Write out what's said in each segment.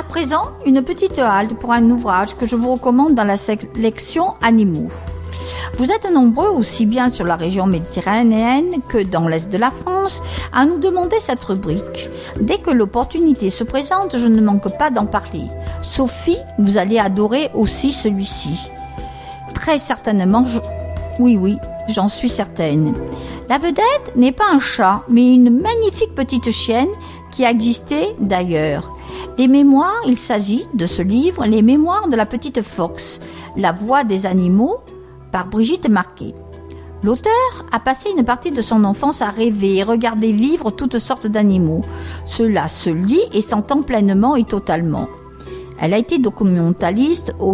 À présent, une petite halte pour un ouvrage que je vous recommande dans la sélection Animaux. Vous êtes nombreux, aussi bien sur la région méditerranéenne que dans l'est de la France, à nous demander cette rubrique. Dès que l'opportunité se présente, je ne manque pas d'en parler. Sophie, vous allez adorer aussi celui-ci. Très certainement, oui, j'en suis certaine. La vedette n'est pas un chat, mais une magnifique petite chienne qui a existé d'ailleurs. Les mémoires, il s'agit de ce livre, Les mémoires de la petite Fox, la voix des animaux, par Brigitte Marquet. L'auteur a passé une partie de son enfance à rêver et regarder vivre toutes sortes d'animaux. Cela se lit et s'entend pleinement et totalement. Elle a été documentaliste au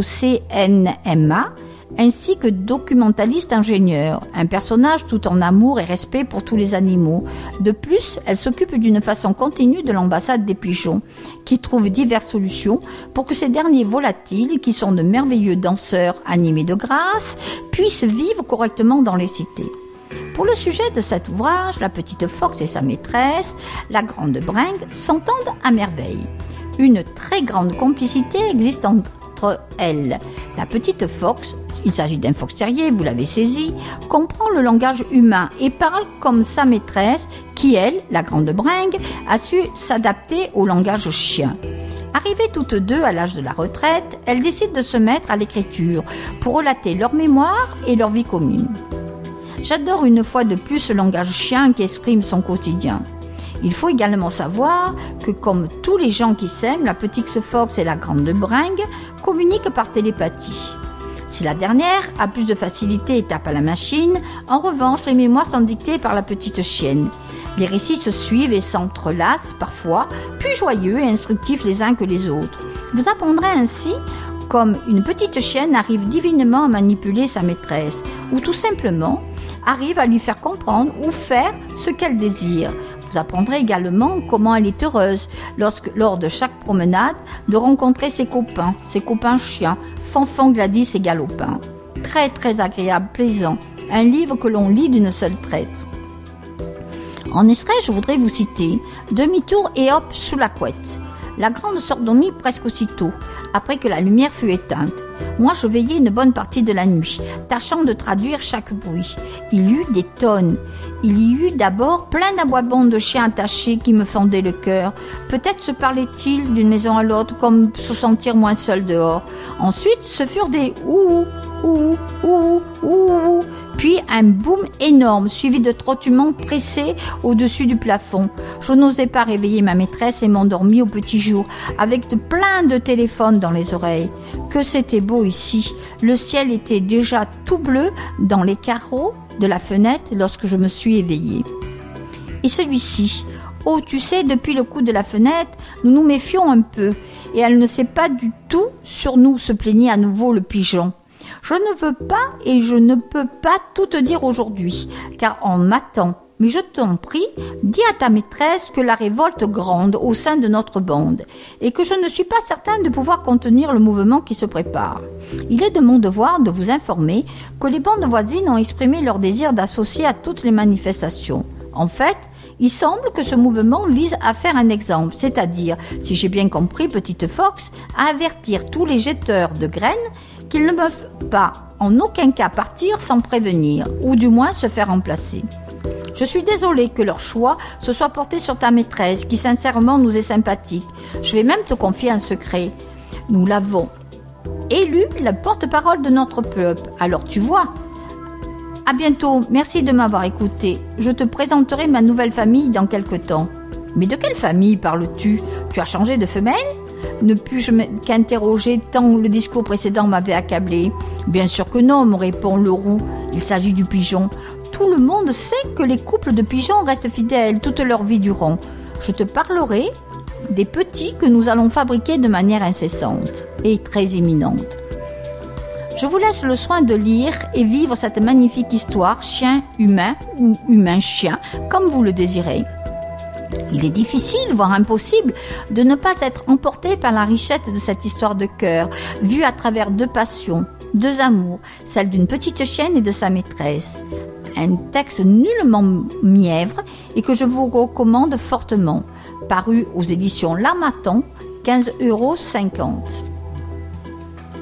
CNMA, ainsi que documentaliste ingénieur, un personnage tout en amour et respect pour tous les animaux. De plus, elle s'occupe d'une façon continue de l'ambassade des pigeons, qui trouve diverses solutions pour que ces derniers volatiles, qui sont de merveilleux danseurs animés de grâce, puissent vivre correctement dans les cités. Pour le sujet de cet ouvrage, la petite Fox et sa maîtresse, la grande Bringue, s'entendent à merveille. Une très grande complicité existe entre elles. La petite Fox, il s'agit d'un fox terrier, vous l'avez saisi, comprend le langage humain et parle comme sa maîtresse qui, elle, la grande Bringue, a su s'adapter au langage chien. Arrivées toutes deux à l'âge de la retraite, elles décident de se mettre à l'écriture pour relater leur mémoire et leur vie commune. J'adore une fois de plus ce langage chien qui exprime son quotidien. Il faut également savoir que, comme tous les gens qui s'aiment, la petite Fox et la grande Bringue communiquent par télépathie. Si la dernière a plus de facilité et tape à la machine, en revanche, les mémoires sont dictées par la petite chienne. Les récits se suivent et s'entrelacent parfois, plus joyeux et instructifs les uns que les autres. Vous apprendrez ainsi comme une petite chienne arrive divinement à manipuler sa maîtresse, ou tout simplement arrive à lui faire comprendre ou faire ce qu'elle désire. Vous apprendrez également comment elle est heureuse lors de chaque promenade de rencontrer ses copains chiens, Fanfan, Gladys et Galopin. Très très agréable, plaisant, un livre que l'on lit d'une seule traite. En extrait, je voudrais vous citer « Demi-tour et hop sous la couette ». La grande s'endormit presque aussitôt, après que la lumière fut éteinte. Moi, je veillais une bonne partie de la nuit, tâchant de traduire chaque bruit. Il y eut des tonnes. Il y eut d'abord plein d'aboiements de chiens attachés qui me fendaient le cœur. Peut-être se parlaient-ils d'une maison à l'autre, comme se sentir moins seul dehors. Ensuite, ce furent des ouh, ouh, ouh, ouh, puis un boom énorme, suivi de trottements pressés au-dessus du plafond. Je n'osais pas réveiller ma maîtresse et m'endormis au petit jour, avec plein de téléphones dans les oreilles. Que c'était beau ici. Le ciel était déjà tout bleu dans les carreaux de la fenêtre lorsque je me suis éveillée. Et celui-ci, oh, tu sais, depuis le coup de la fenêtre, nous nous méfions un peu, et elle ne sait pas du tout sur nous, se plaignait à nouveau le pigeon. Je ne veux pas et je ne peux pas tout te dire aujourd'hui, car on m'attend. Mais je t'en prie, dis à ta maîtresse que la révolte gronde au sein de notre bande et que je ne suis pas certain de pouvoir contenir le mouvement qui se prépare. Il est de mon devoir de vous informer que les bandes voisines ont exprimé leur désir d'associer à toutes les manifestations. En fait, il semble que ce mouvement vise à faire un exemple, c'est-à-dire, si j'ai bien compris, petite Fox, à avertir tous les jetteurs de graines qu'ils ne peuvent pas en aucun cas partir sans prévenir, ou du moins se faire remplacer. Je suis désolée que leur choix se soit porté sur ta maîtresse, qui sincèrement nous est sympathique. Je vais même te confier un secret. Nous l'avons élue la porte-parole de notre peuple. Alors tu vois. À bientôt, merci de m'avoir écouté. Je te présenterai ma nouvelle famille dans quelque temps. Mais de quelle famille parles-tu ? Tu as changé de femelle ? Ne puis-je qu'interroger tant le discours précédent m'avait accablé ? Bien sûr que non, me répond le roux. Il s'agit du pigeon. Tout le monde sait que les couples de pigeons restent fidèles toute leur vie durant. Je te parlerai des petits que nous allons fabriquer de manière incessante et très imminente. Je vous laisse le soin de lire et vivre cette magnifique histoire chien-humain ou humain-chien, comme vous le désirez. Il est difficile, voire impossible, de ne pas être emporté par la richesse de cette histoire de cœur, vue à travers deux passions, deux amours, celle d'une petite chienne et de sa maîtresse. Un texte nullement mièvre et que je vous recommande fortement, paru aux éditions L'Harmattan, 15,50 €.